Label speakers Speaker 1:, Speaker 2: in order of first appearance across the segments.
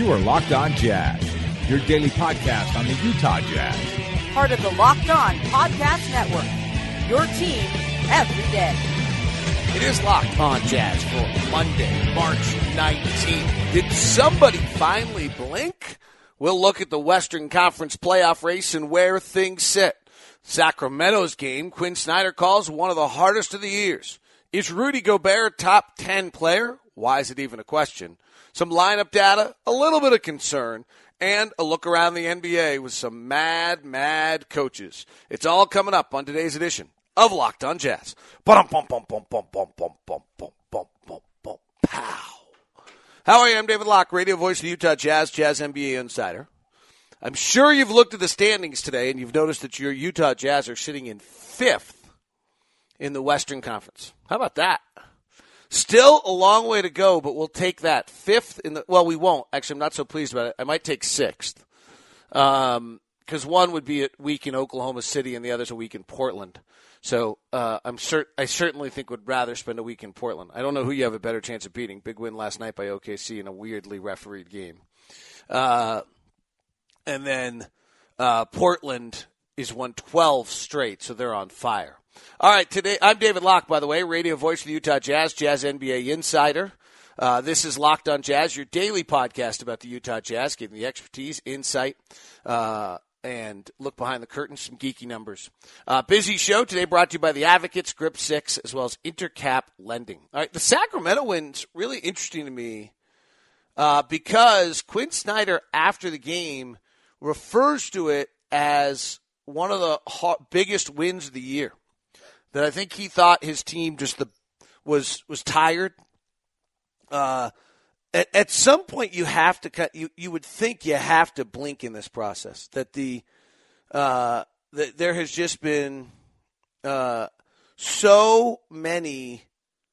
Speaker 1: You are Locked On Jazz, your daily podcast on the Utah Jazz.
Speaker 2: Part of the Locked On Podcast Network, your team every day.
Speaker 3: It is Locked On Jazz for Monday, March 19th. Did somebody finally blink? We'll look at the Western Conference playoff race and where things sit. Sacramento's game, Quinn Snyder calls one of the hardest of the years. Is Rudy Gobert a top 10 player? Why is it even a question? Some lineup data, a little bit of concern, and a look around the NBA with some mad coaches. It's all coming up on today's edition of Locked On Jazz. Pow. How are you? I'm David Locke, radio voice of the Utah Jazz, Jazz NBA insider. I'm sure you've looked at the standings today and you've noticed that your Utah Jazz are sitting in 5th in the Western Conference. How about that? Still a long way to go, but we'll take that. 5th in the – well, we won't. Actually, I'm not so pleased about it. I might take 6th because one would be a week in Oklahoma City and the other's a week in Portland. So I certainly think would rather spend a week in Portland. I don't know who you have a better chance of beating. Big win last night by OKC in a weirdly refereed game. And then Portland is won 12 straight, so they're on fire. All right, today I'm David Locke, by the way, radio voice of the Utah Jazz, Jazz NBA insider. This is Locked On Jazz, your daily podcast about the Utah Jazz, giving the expertise, insight, and look behind the curtain, some geeky numbers. Busy show today brought to you by the Advocates, Grip 6, as well as Intercap Lending. All right, the Sacramento win's really interesting to me because Quinn Snyder, after the game, refers to it as one of the biggest wins of the year. That I think he thought his team just was tired. At some point, you have to cut. You would think you have to blink in this process. That that there has just been so many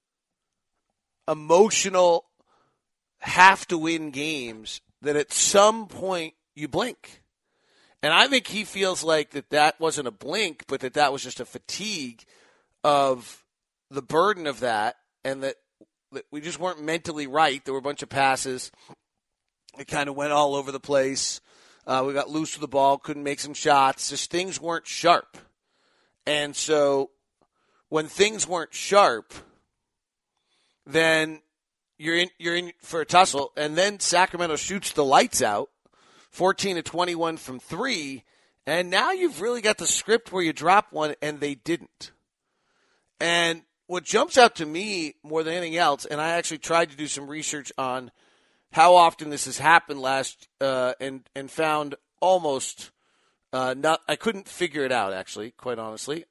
Speaker 3: emotional have to win games that at some point you blink. And I think he feels like that wasn't a blink, but that was just a fatigue of the burden of that, and that we just weren't mentally right. There were a bunch of passes. It kind of went all over the place. We got loose with the ball, couldn't make some shots. Just things weren't sharp. And so when things weren't sharp, then you're in for a tussle, and then Sacramento shoots the lights out, 14 of 21 from 3, and now you've really got the script where you drop one, and they didn't. And what jumps out to me more than anything else, and I actually tried to do some research on how often this has happened and found almost not. I couldn't figure it out, actually, quite honestly.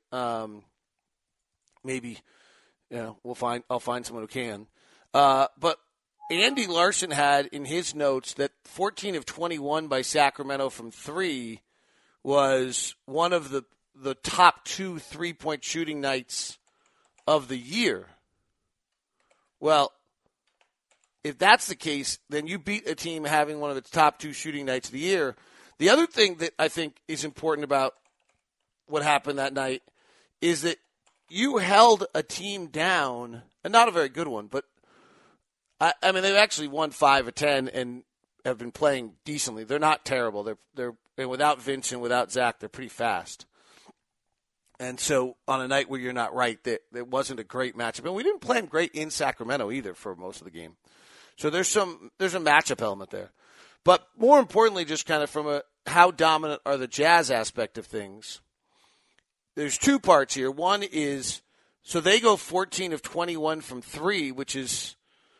Speaker 3: Maybe I'll find someone who can. But Andy Larson had in his notes that 14 of 21 by Sacramento from 3 was one of the top 2 3-point shooting nights of the year. Well, if that's the case, then you beat a team having one of its top 2 shooting nights of the year. The other thing that I think is important about what happened that night is that you held a team down, and not a very good one, but I mean they've actually won 5 of 10 and have been playing decently. They're not terrible. They're without Vince and without Zach, they're pretty fast. And so on a night where you're not right, that wasn't a great matchup. And we didn't play them great in Sacramento either for most of the game. So there's a matchup element there. But more importantly, just kind of from a how dominant are the Jazz aspect of things, there's 2 parts here. One is, so they go 14 of 21 from 3, which is,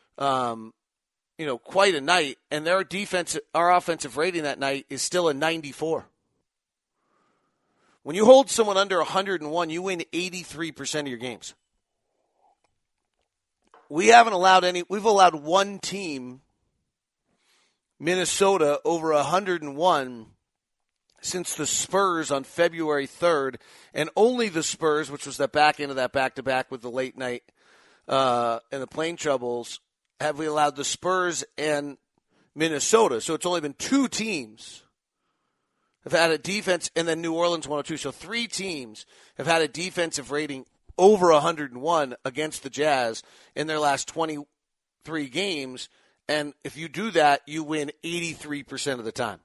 Speaker 3: quite a night. And our offensive rating that night is still a 94. When you hold someone under 101, you win 83% of your games. We've allowed one team, Minnesota, over 101 since the Spurs on February 3rd, and only the Spurs, which was that back end of that back-to-back with the late night and the plane troubles, have we allowed the Spurs and Minnesota. So it's only been 2 teams have had a defense, and then New Orleans 102. So 3 teams have had a defensive rating over 101 against the Jazz in their last 23 games, And if you do that, you win 83% of the time.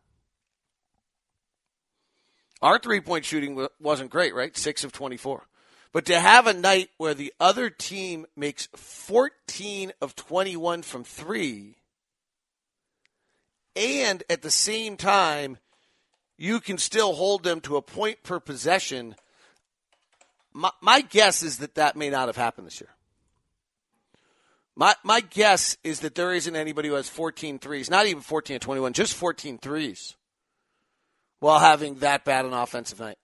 Speaker 3: Our three-point shooting wasn't great, right? 6 of 24. But to have a night where the other team makes 14 of 21 from 3, and at the same time, you can still hold them to a point per possession, my guess is that may not have happened this year. My guess is that there isn't anybody who has 14 threes, not even 14 of 21, just 14 threes, while having that bad an offensive night.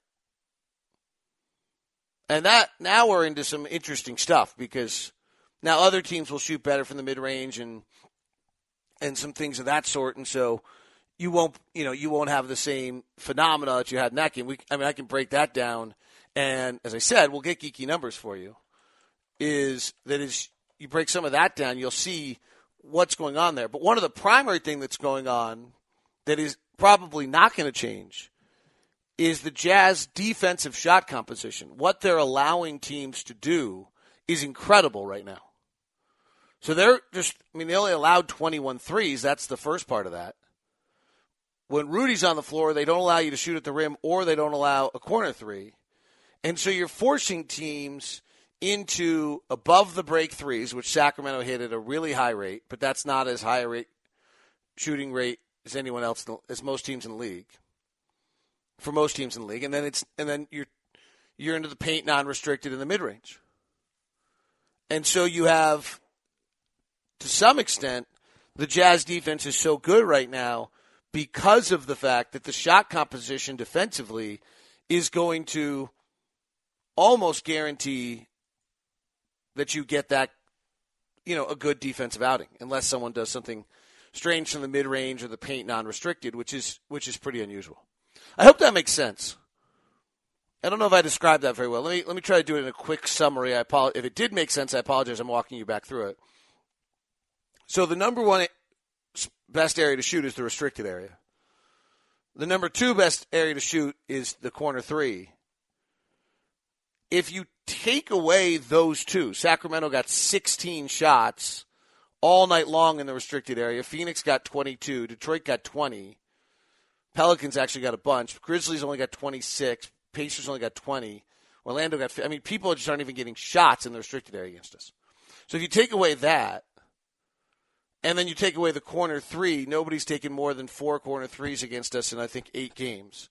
Speaker 3: And that now we're into some interesting stuff because now other teams will shoot better from the mid-range and some things of that sort, and so you won't have the same phenomena that you had in that game. I can break that down, and as I said, we'll get geeky numbers for you. Is you break some of that down, you'll see what's going on there. But one of the primary things that's going on that is probably not going to change is the Jazz defensive shot composition. What they're allowing teams to do is incredible right now. So they only allowed 21 threes. That's the first part of that. When Rudy's on the floor, they don't allow you to shoot at the rim or they don't allow a corner three. And so you're forcing teams into above the break threes, which Sacramento hit at a really high rate, but that's not as high a rate shooting rate as anyone else, as most teams in the league. For most teams in the league, and then you're into the paint non-restricted in the mid-range. And so you have, to some extent, the Jazz defense is so good right now because of the fact that the shot composition defensively is going to almost guarantee that you get that, a good defensive outing, unless someone does something strange from the mid-range or the paint non-restricted, which is pretty unusual. I hope that makes sense. I don't know if I described that very well. Let me try to do it in a quick summary. If it did make sense, I apologize. I'm walking you back through it. So the number one best area to shoot is the restricted area. The number two best area to shoot is the corner three. If you take away those two, Sacramento got 16 shots all night long in the restricted area. Phoenix got 22. Detroit got 20. Pelicans actually got a bunch. Grizzlies only got 26. Pacers only got 20. Orlando got – people just aren't even getting shots in the restricted area against us. So if you take away that, and then you take away the corner three, nobody's taken more than 4 corner threes against us in, I think, 8 games.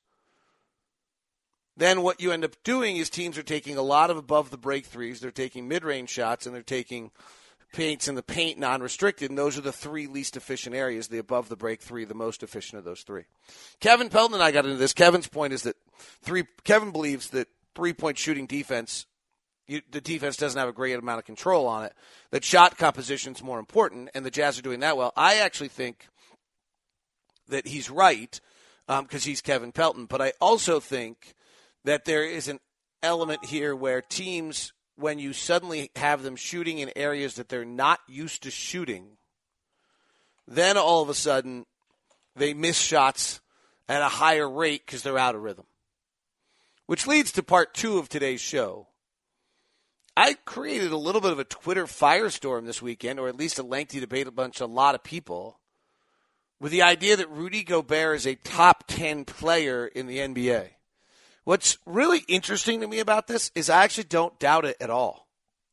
Speaker 3: Then what you end up doing is teams are taking a lot of above-the-break threes. They're taking mid-range shots, and they're taking paints in the paint non-restricted, and those are the 3 least efficient areas. The above-the-break 3, the most efficient of those 3. Kevin Pelton and I got into this. Kevin's point is that Kevin believes that three-point shooting defense, the defense doesn't have a great amount of control on it, that shot composition is more important, and the Jazz are doing that well. I actually think that he's right because he's Kevin Pelton, but I also think that there is an element here where teams, when you suddenly have them shooting in areas that they're not used to shooting, then all of a sudden they miss shots at a higher rate because they're out of rhythm. Which leads to part 2 of today's show. I created a little bit of a Twitter firestorm this weekend, or at least a lengthy debate amongst a lot of people, with the idea that Rudy Gobert is a top 10 player in the NBA. What's really interesting to me about this is I actually don't doubt it at all.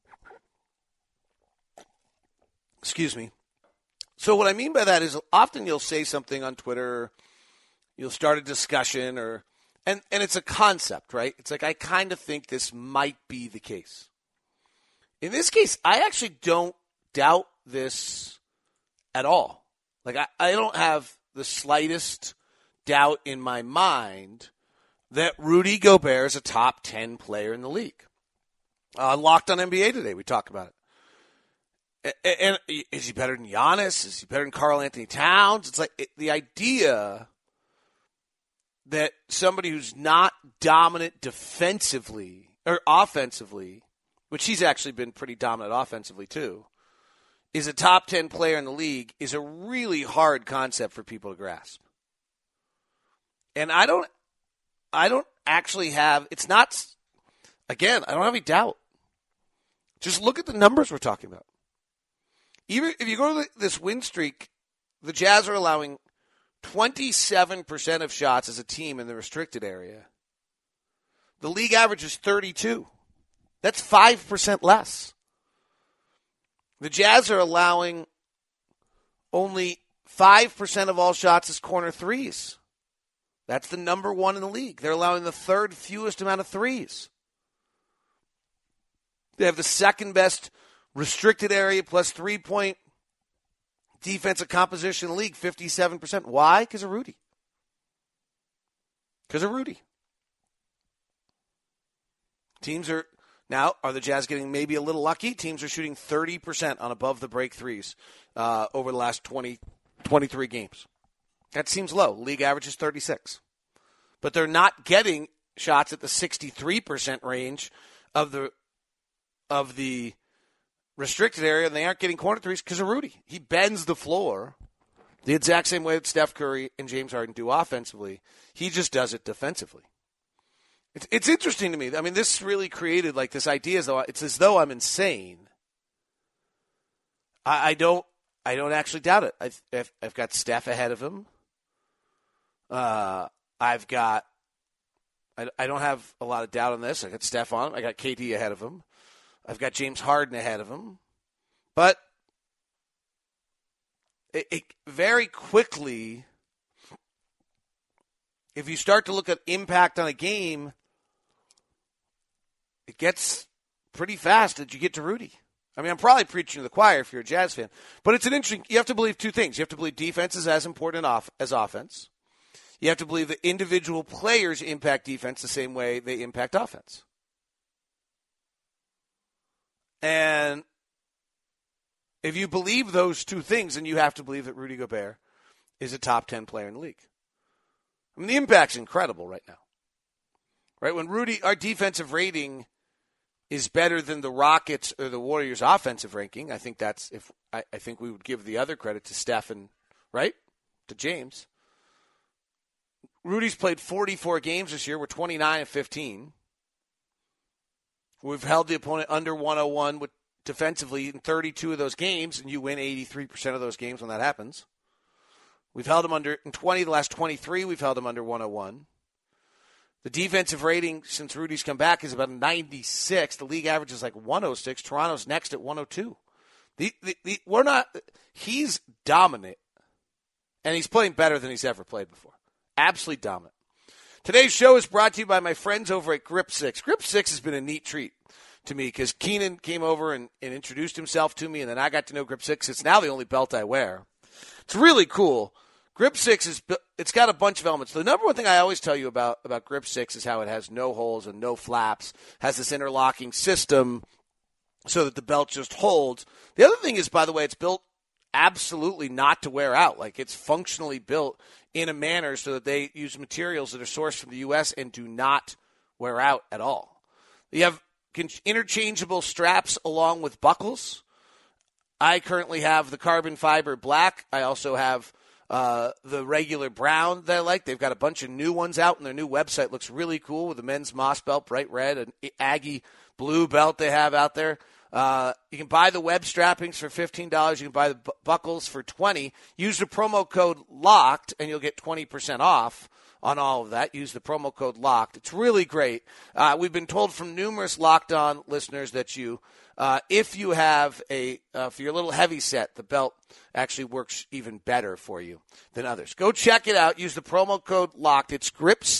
Speaker 3: Excuse me. So what I mean by that is often you'll say something on Twitter, you'll start a discussion, and it's a concept, right? It's like I kind of think this might be the case. In this case, I actually don't doubt this at all. Like I don't have the slightest doubt in my mind that Rudy Gobert is a top 10 player in the league. Locked on NBA today, we talked about it. And is he better than Giannis? Is he better than Karl Anthony Towns? It's like the idea that somebody who's not dominant defensively or offensively, which he's actually been pretty dominant offensively too, is a top 10 player in the league is a really hard concept for people to grasp. And I don't actually have, it's not, again, I don't have any doubt. Just look at the numbers we're talking about. Even if you go to this win streak, the Jazz are allowing 27% of shots as a team in the restricted area. The league average is 32. That's 5% less. The Jazz are allowing only 5% of all shots as corner threes. That's the number one in the league. They're allowing the third fewest amount of threes. They have the second best restricted area plus 3-point defensive composition in the league, 57%. Why? Because of Rudy. Teams are the Jazz getting maybe a little lucky? Teams are shooting 30% on above the break threes over the last 23 games. That seems low. League average is 36. But they're not getting shots at the 63% range of the restricted area, and they aren't getting corner threes because of Rudy. He bends the floor the exact same way that Steph Curry and James Harden do offensively. He just does it defensively. It's interesting to me. I mean, this really created like this idea it's as though I'm insane. I don't actually doubt it. I've got Steph ahead of him. I don't have a lot of doubt on this. I got Steph on him. I got KD ahead of him. I've got James Harden ahead of him. But it very quickly, if you start to look at impact on a game, it gets pretty fast that you get to Rudy. I mean, I'm probably preaching to the choir if you're a Jazz fan. But it's an interesting – you have to believe two things. You have to believe defense is as important as offense. You have to believe that individual players impact defense the same way they impact offense. And if you believe those two things, then you have to believe that Rudy Gobert is a top 10 player in the league. I mean, the impact's incredible right now. Right? When our defensive rating is better than the Rockets or the Warriors' offensive ranking, I think I think we would give the other credit to Steph and, right? To James. Rudy's played 44 games this year. We're 29-15. We've held the opponent under 101 defensively in 32 of those games, and you win 83% of those games when that happens. We've held them under, in 20 of the last 23, we've held them under 101. The defensive rating since Rudy's come back is about 96. The league average is like 106. Toronto's next at 102. He's dominant, and he's playing better than he's ever played before. Absolutely dominant. Today's show is brought to you by my friends over at Grip 6. Grip 6 has been a neat treat to me because Keenan came over and introduced himself to me, and then I got to know Grip 6. It's now the only belt I wear. It's really cool. Grip 6 it's got a bunch of elements. The number one thing I always tell you about Grip 6 is how it has no holes and no flaps, has this interlocking system so that the belt just holds. The other thing is, by the way, it's built absolutely not to wear out. Like, it's functionally built in a manner so that they use materials that are sourced from the U.S. and do not wear out at all. You have interchangeable straps along with buckles. I currently have the carbon fiber black. I also have the regular brown that I like. They've got a bunch of new ones out, and their new website looks really cool with the men's Moss belt, bright red, and Aggie blue belt they have out there. You can buy the web strappings for $15. You can buy the buckles for $20. Use the promo code LOCKED, and you'll get 20% off on all of that. Use the promo code LOCKED. It's really great. We've been told from numerous Locked On listeners that if you have for your little heavy set, the belt actually works even better for you than others. Go check it out. Use the promo code LOCKED. It's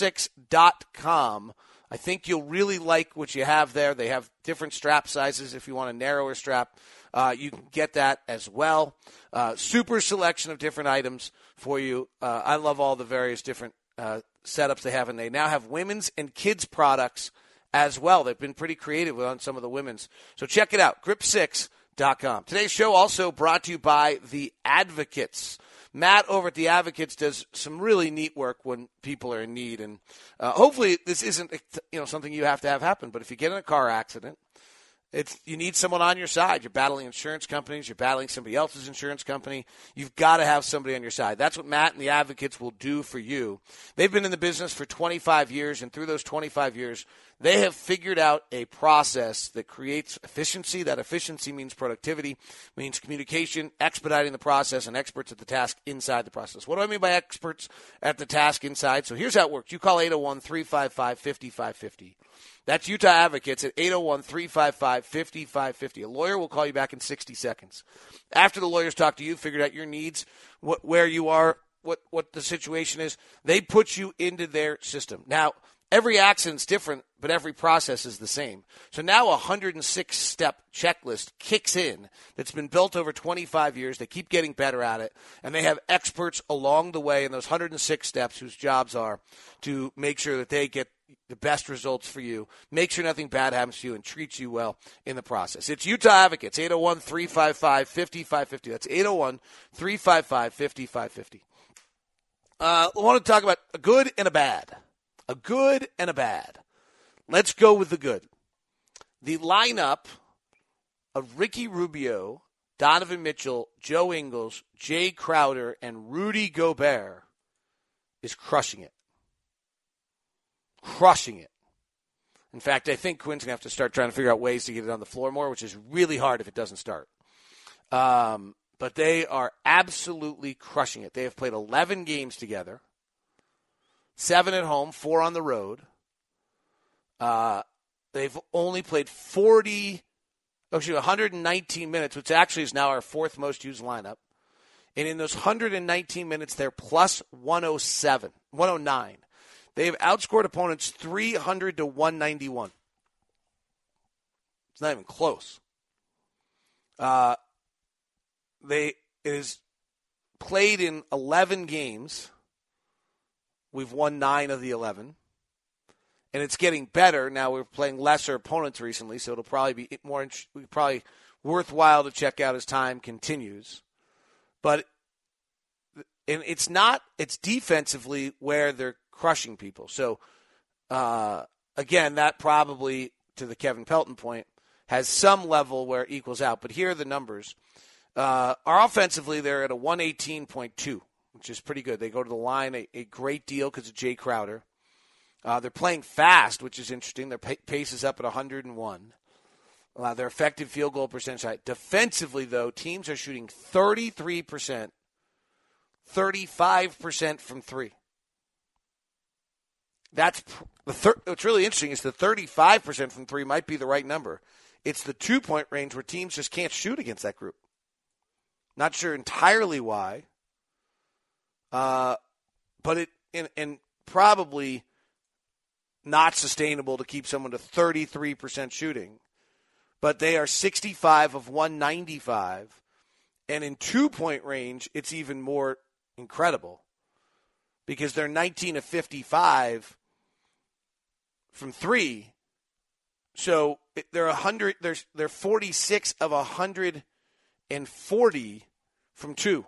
Speaker 3: grip6.com. I think you'll really like what you have there. They have different strap sizes. If you want a narrower strap, you can get that as well. Super selection of different items for you. I love all the various different setups they have, and they now have women's and kids products as well. They've been pretty creative on some of the women's. So check it out, grip6.com. Today's show also brought to you by The Advocates. Matt over at The Advocates does some really neat work when people are in need. And hopefully this isn't something you have to have happen. But if you get in a car accident, you need someone on your side. You're battling insurance companies. You're battling somebody else's insurance company. You've got to have somebody on your side. That's what Matt and The Advocates will do for you. They've been in the business for 25 years, and through those 25 years, They have figured out a process that creates efficiency. That efficiency means productivity, means communication, expediting the process, and experts at the task inside the process. What do I mean by experts at the task inside? So here's how it works. You call 801-355-5550. That's Utah Advocates at 801-355-5550. A lawyer will call you back in 60 seconds. After the lawyers talk to you, figured out your needs, where you are, what the situation is, they put you into their system. Now, every accident's different, but every process is the same. So now a 106-step checklist kicks in that's been built over 25 years. They keep getting better at it, and they have experts along the way in those 106 steps whose jobs are to make sure that they get the best results for you, make sure nothing bad happens to you, and treat you well in the process. It's Utah Advocates, 801-355-5550. That's 801-355-5550. I want to talk about a good and a bad. A good and a bad. Let's go with the good. The lineup of Ricky Rubio, Donovan Mitchell, Joe Ingles, Jay Crowder, and Rudy Gobert is crushing it. Crushing it. In fact, I think Quinn's going to have to start trying to figure out ways to get it on the floor more, which is really hard if it doesn't start. But they are absolutely crushing it. They have played 11 games together, 7 at home, 4 on the road. They've only played 119 minutes, which actually is now our 4th most used lineup. And in those 119 minutes, they're plus 109. They have outscored opponents 300 to 191. It's not even close. It is played in 11 games. We've won 9 of the 11. And it's getting better. Now we're playing lesser opponents recently, so it'll probably be probably worthwhile to check out as time continues. But it's defensively where they're crushing people. So, again, that probably, to the Kevin Pelton point, has some level where it equals out. But here are the numbers. Our offensively, they're at a 118.2, which is pretty good. They go to the line a great deal because of Jay Crowder. They're playing fast, which is interesting. Their pace is up at 101. Their effective field goal percentage. Defensively, though, teams are shooting 33%, 35% from three. What's really interesting is the 35% from three might be the right number. It's the 2-point range where teams just can't shoot against that group. Not sure entirely why, but and probably not sustainable to keep someone to 33% shooting. But they are 65 of 195, and in 2-point range, it's even more incredible because they're 19 of 55 from three. So they're 100. They're 46 of 140 from two,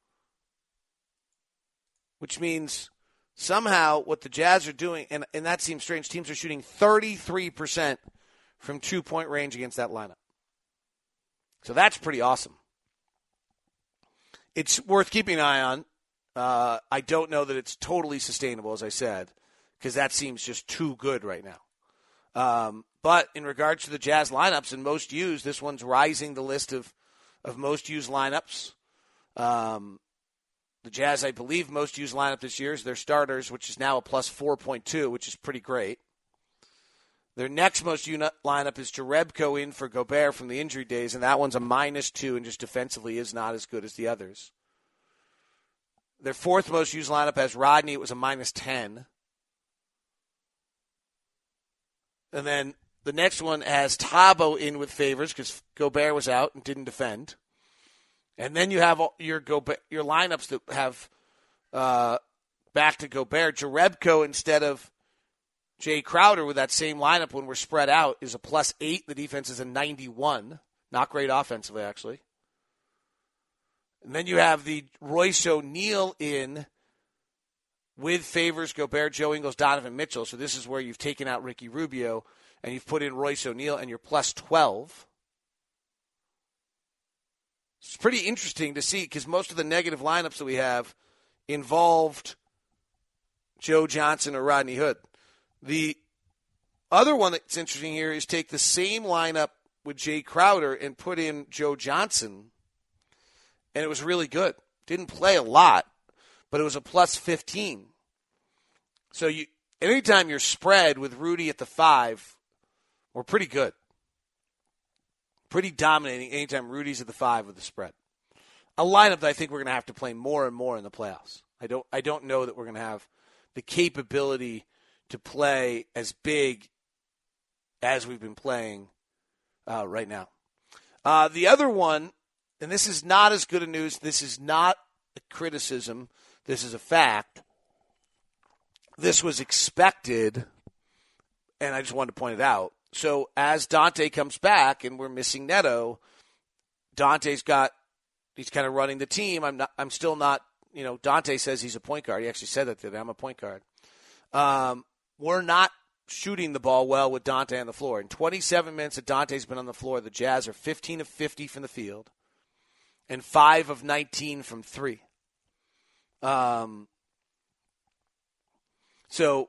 Speaker 3: which means somehow what the Jazz are doing, and that seems strange. Teams are shooting 33% from 2-point range against that lineup. So that's pretty awesome. It's worth keeping an eye on. I don't know that it's totally sustainable, as I said, because that seems just too good right now. But in regards to the Jazz lineups and most used, this one's rising the list of most used lineups. The Jazz, I believe, most used lineup this year is their starters, which is now a plus 4.2, which is pretty great. Their next most used lineup is Jerebko in for Gobert from the injury days, and that one's a -2 and just defensively is not as good as the others. Their 4th most used lineup has Rodney. It was a -10. And then the next one has Thabo in with Favors because Gobert was out and didn't defend. And then you have your lineups that have back to Gobert. Jerebko instead of Jay Crowder with that same lineup when we're spread out is a +8. The defense is a 91. Not great offensively, actually. And then you have the Royce O'Neal in with Favors, Gobert, Joe Ingles, Donovan Mitchell. So this is where you've taken out Ricky Rubio and you've put in Royce O'Neal and you're +12. It's pretty interesting to see because most of the negative lineups that we have involved Joe Johnson or Rodney Hood. The other one that's interesting here is take the same lineup with Jay Crowder and put in Joe Johnson, and it was really good. Didn't play a lot, but it was a plus 15. So anytime you're spread with Rudy at the 5, we're pretty good. Pretty dominating anytime Rudy's at the 5 with the spread. A lineup that I think we're going to have to play more and more in the playoffs. I don't know that we're going to have the capability to play as big as we've been playing right now. The other one, and this is not as good a news, this is not a criticism, this is a fact. This was expected, and I just wanted to point it out. So as Dante comes back and we're missing Neto, he's kind of running the team. I'm still not, Dante says he's a point guard. He actually said that today. I'm a point guard. We're not shooting the ball well with Dante on the floor. In 27 minutes that Dante's been on the floor, the Jazz are 15 of 50 from the field and 5 of 19 from 3. So,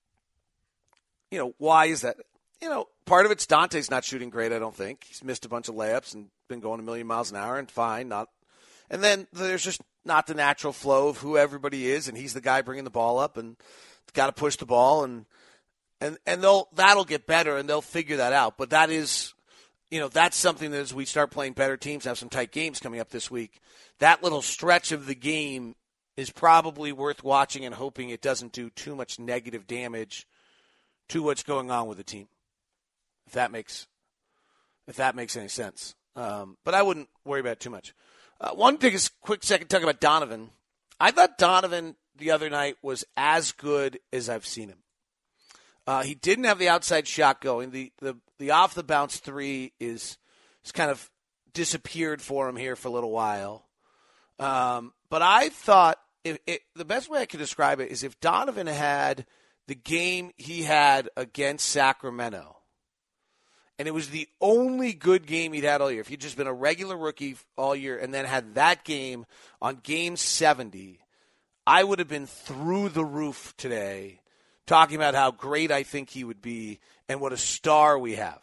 Speaker 3: why is that? Part of it's Dante's not shooting great, I don't think. He's missed a bunch of layups and been going a million miles an hour and fine. And then there's just not the natural flow of who everybody is, and he's the guy bringing the ball up and got to push the ball, and that'll get better, and they'll figure that out. But that is, that's something that as we start playing better teams, have some tight games coming up this week, that little stretch of the game is probably worth watching and hoping it doesn't do too much negative damage to what's going on with the team, if that makes any sense. But I wouldn't worry about it too much. One take a quick second to talk about Donovan. I thought Donovan the other night was as good as I've seen him. He didn't have the outside shot going. The off the bounce 3 is kind of disappeared for him here for a little while. But I thought the best way I could describe it is if Donovan had the game he had against Sacramento, and it was the only good game he'd had all year. If he'd just been a regular rookie all year and then had that game on game 70, I would have been through the roof today talking about how great I think he would be and what a star we have.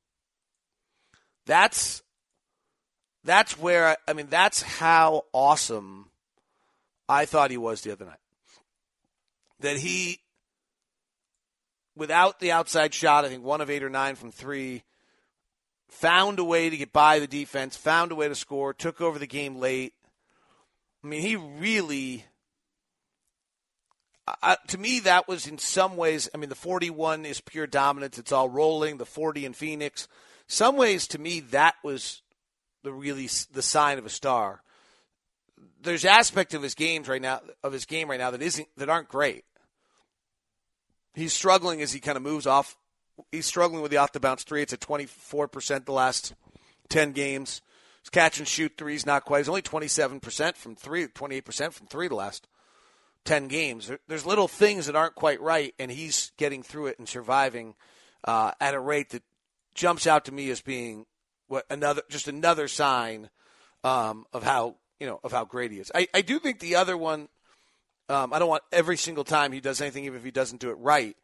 Speaker 3: That's where, that's how awesome I thought he was the other night. That he, without the outside shot, I think 1 of 8 or 9 from 3, found a way to get by the defense, found a way to score, took over the game late. He really, to me, that was in some ways, the 41 is pure dominance. It's all rolling, the 40 in Phoenix. Some ways, to me, that was the sign of a star. There's aspects of his game right now that aren't great. He's struggling as he kind of moves off. He's struggling with the off-the-bounce 3. It's at 24% the last 10 games. His catch and shoot 3's not quite. He's only 27% from 3, 28% from 3 the last 10 games. There's little things that aren't quite right, and he's getting through it and surviving at a rate that jumps out to me as being another sign of how great he is. I do think the other one, I don't want every single time he does anything, even if he doesn't do it right,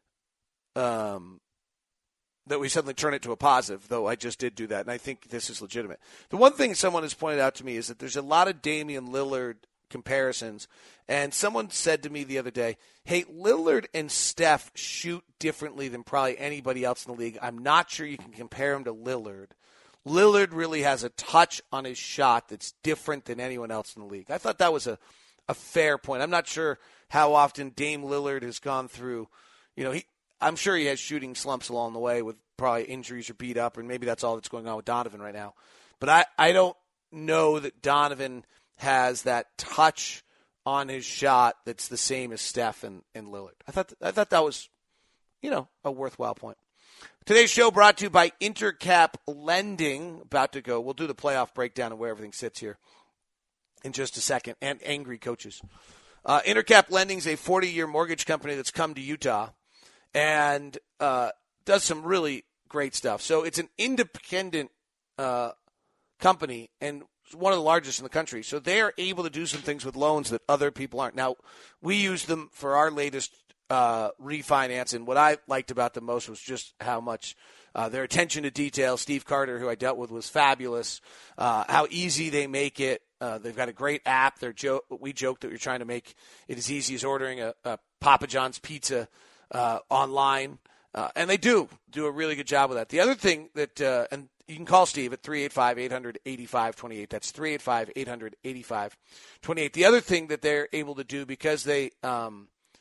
Speaker 3: that we suddenly turn it to a positive, though I just did do that, and I think this is legitimate. The one thing someone has pointed out to me is that there's a lot of Damian Lillard comparisons, and someone said to me the other day, hey, Lillard and Steph shoot differently than probably anybody else in the league. I'm not sure you can compare him to Lillard. Lillard really has a touch on his shot that's different than anyone else in the league. I thought that was a fair point. I'm not sure how often Dame Lillard has gone through, I'm sure he has shooting slumps along the way with probably injuries or beat up, and maybe that's all that's going on with Donovan right now. But I don't know that Donovan has that touch on his shot that's the same as Steph and Lillard. I thought that was, a worthwhile point. Today's show brought to you by Intercap Lending. About to go. We'll do the playoff breakdown of where everything sits here in just a second, and angry coaches. Intercap Lending is a 40-year mortgage company that's come to Utah and does some really great stuff. So it's an independent company and one of the largest in the country. So they are able to do some things with loans that other people aren't. Now, we use them for our latest refinance. And what I liked about them most was just how much their attention to detail. Steve Carter, who I dealt with, was fabulous. How easy they make it. They've got a great app. We joke that we're trying to make it as easy as ordering a Papa John's pizza online. And they do a really good job with that. The other thing that, and you can call Steve at 385-800-8528. That's 385-800-8528. The other thing that they're able to do, because they are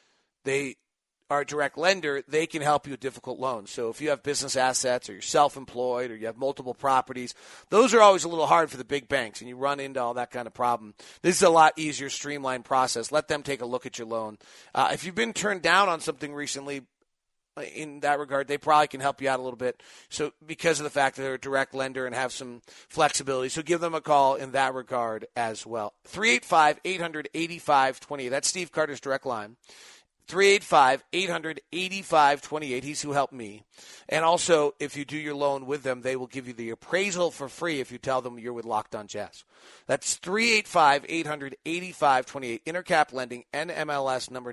Speaker 3: a direct lender, they can help you with difficult loans. So if you have business assets or you're self-employed or you have multiple properties, those are always a little hard for the big banks, and you run into all that kind of problem. This is a lot easier, streamlined process. Let them take a look at your loan. If you've been turned down on something recently, in that regard, they probably can help you out a little bit. So because of the fact that they're a direct lender and have some flexibility. So give them a call in that regard as well. 385-800-8528. That's Steve Carter's direct line. 385-800-8528. He's who helped me. And also, if you do your loan with them, they will give you the appraisal for free if you tell them you're with Locked On Jazz. That's 385-800-8528. Intercap Lending, NMLS number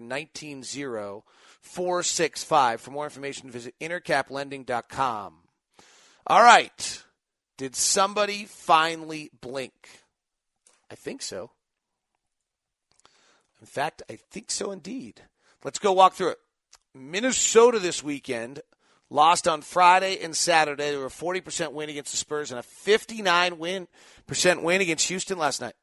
Speaker 3: 190465. For more information, visit intercaplending.com. All right. Did somebody finally blink? I think so. In fact, I think so indeed. Let's go walk through it. Minnesota this weekend lost on Friday and Saturday. They were a 40% win against the Spurs and a 59% win against Houston last night.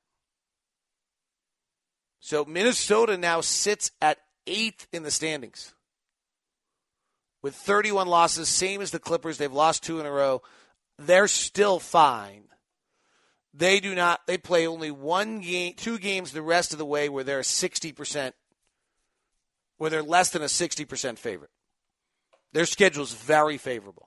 Speaker 3: So Minnesota now sits at 8th in the standings with 31 losses, same as the Clippers. They've lost 2 in a row. They're still fine. They play only 2 games the rest of the way where they're 60%. Where they're less than a 60% favorite. Their schedule is very favorable.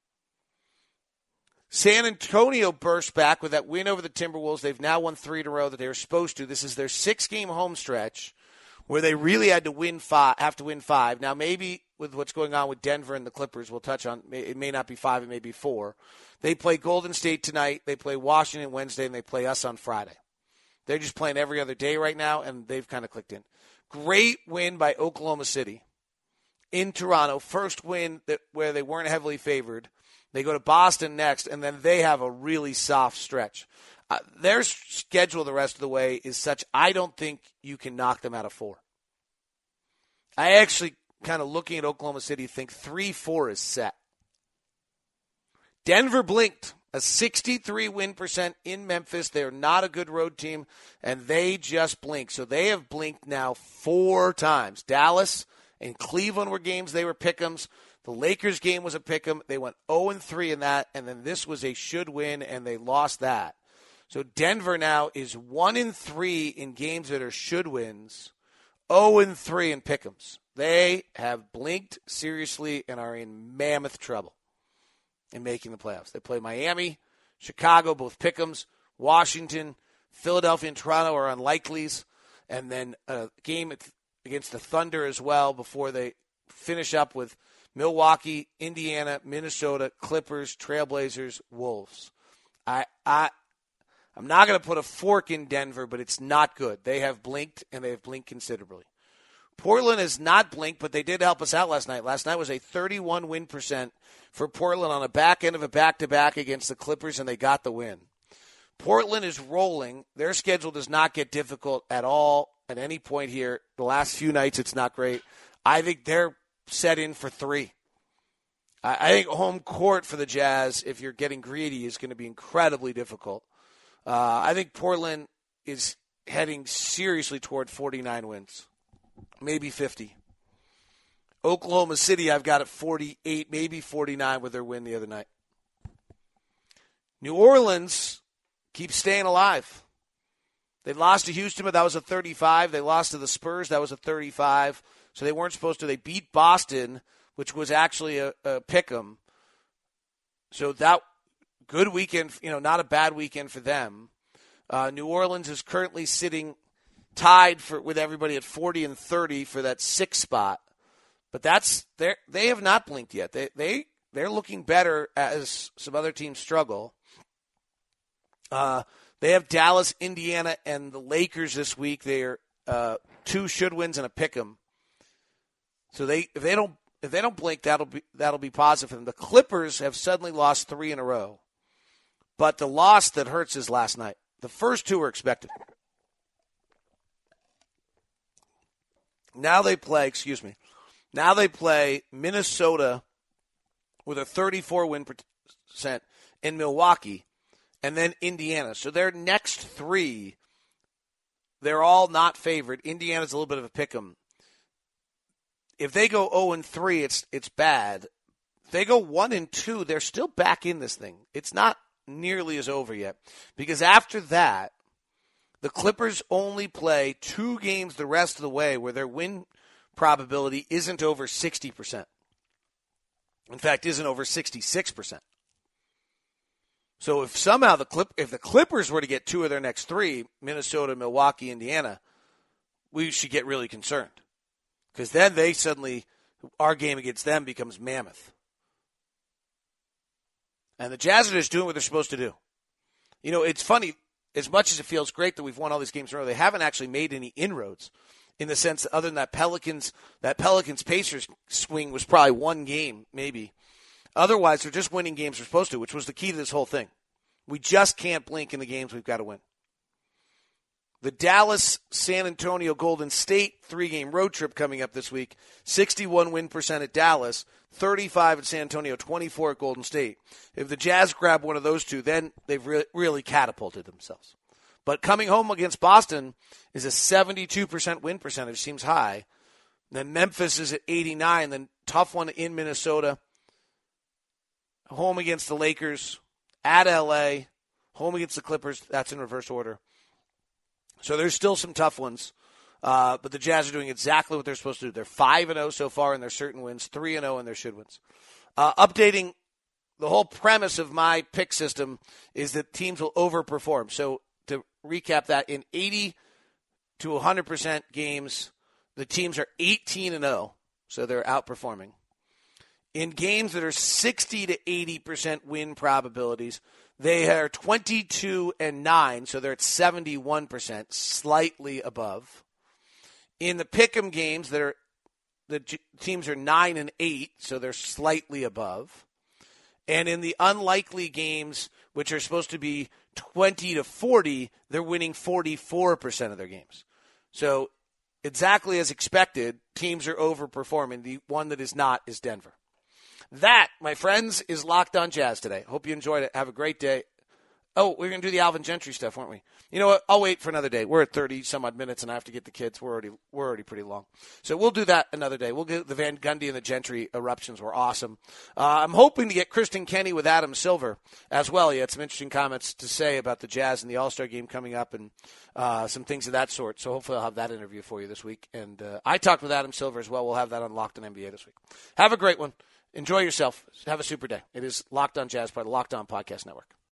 Speaker 3: San Antonio burst back with that win over the Timberwolves. They've now won 3 in a row that they were supposed to. This is their 6-game home stretch where they really had to have to win 5. Now, maybe with what's going on with Denver and the Clippers, we'll touch on, it may not be 5, it may be 4. They play Golden State tonight, they play Washington Wednesday, and they play us on Friday. They're just playing every other day right now, and they've kind of clicked in. Great win by Oklahoma City in Toronto. First win where they weren't heavily favored. They go to Boston next, and then they have a really soft stretch. Their schedule the rest of the way is such, I don't think you can knock them out of 4. I actually, kind of looking at Oklahoma City, think 3-4 is set. Denver blinked. A 63 win percent in Memphis. They're not a good road team, and they just blinked. So they have blinked now 4 times. Dallas and Cleveland were games they were pick'ems. The Lakers game was a pick'em. They went 0-3 in that, and then this was a should win, and they lost that. So Denver now is 1-3 in games that are should wins, 0-3 in pick'ems. They have blinked seriously and are in mammoth trouble in making the playoffs. They play Miami, Chicago, both pick'ems. Washington, Philadelphia, and Toronto are unlikelies. And then a game against the Thunder as well before they finish up with Milwaukee, Indiana, Minnesota, Clippers, Trailblazers, Wolves. I'm not going to put a fork in Denver, but it's not good. They have blinked, and they have blinked considerably. Portland has not blinked, but they did help us out last night. Last night was a 31 win percent for Portland on a back end of a back-to-back against the Clippers, and they got the win. Portland is rolling. Their schedule does not get difficult at all at any point here. The last few nights, it's not great. I think they're set in for 3. I think home court for the Jazz, if you're getting greedy, is going to be incredibly difficult. I think Portland is heading seriously toward 49 wins. Maybe 50. Oklahoma City, I've got at 48, maybe 49 with their win the other night. New Orleans keeps staying alive. They lost to Houston, but that was a 35. They lost to the Spurs. That was a 35. So they weren't supposed to. They beat Boston, which was actually a pick'em. So that good weekend, not a bad weekend for them. New Orleans is currently sitting tied with everybody at 40 and 30 for that 6th spot. But they have not blinked yet. They're looking better as some other teams struggle. They have Dallas, Indiana, and the Lakers this week. They are 2 should wins and a pick'em. So if they don't blink, that'll be positive for them. The Clippers have suddenly lost 3 in a row, but the loss that hurts is last night. The first 2 were expected. Now they play Minnesota with a 34 win percent in Milwaukee, and then Indiana. So their next 3, they're all not favored. Indiana's a little bit of a pick'em. If they go 0-3, it's bad. If they go 1-2, they're still back in this thing. It's not nearly as over yet, because after that, the Clippers only play 2 games the rest of the way where their win probability isn't over 60%. In fact, isn't over 66%. So if somehow if the Clippers were to get 2 of their next 3, Minnesota, Milwaukee, Indiana, we should get really concerned. Because then our game against them becomes mammoth. And the Jazz are just doing what they're supposed to do. You know, it's funny, as much as it feels great that we've won all these games in a row, they haven't actually made any inroads in the sense that other than that Pelicans-Pacers swing was probably 1 game, maybe. Otherwise, they're just winning games they're supposed to, which was the key to this whole thing. We just can't blink in the games we've got to win. The Dallas, San Antonio, Golden State 3-game road trip coming up this week. 61 win percent at Dallas, 35 at San Antonio, 24 at Golden State. If the Jazz grab one of those 2, then they've really catapulted themselves. But coming home against Boston is a 72% win percentage, seems high. Then Memphis is at 89, then tough one in Minnesota. Home against the Lakers, at L.A., home against the Clippers. That's in reverse order. So there's still some tough ones, but the Jazz are doing exactly what they're supposed to do. They're 5-0 so far in their certain wins, 3-0 in their should wins. Updating the whole premise of my pick system is that teams will overperform. So to recap that, in 80 to 100% games, the teams are 18-0, so they're outperforming. In games that are 60 to 80% win probabilities, they are 22-9, so they're at 71%, slightly above. In the pick'em games, the teams are 9-8, so they're slightly above. And in the unlikely games, which are supposed to be 20 to 40, they're winning 44% of their games. So exactly as expected, teams are overperforming. The one that is not is Denver. That, my friends, is Locked On Jazz today. Hope you enjoyed it. Have a great day. Oh, we're going to do the Alvin Gentry stuff, weren't we? You know what? I'll wait for another day. We're at 30-some-odd minutes, and I have to get the kids. We're already pretty long. So we'll do that another day. We'll get the Van Gundy and the Gentry eruptions were awesome. I'm hoping to get Kristen Kenny with Adam Silver as well. He had some interesting comments to say about the Jazz and the All-Star game coming up and some things of that sort. So hopefully I'll have that interview for you this week. And I talked with Adam Silver as well. We'll have that on Locked On NBA this week. Have a great one. Enjoy yourself. Have a super day. It is Locked On Jazz by the Locked On Podcast Network.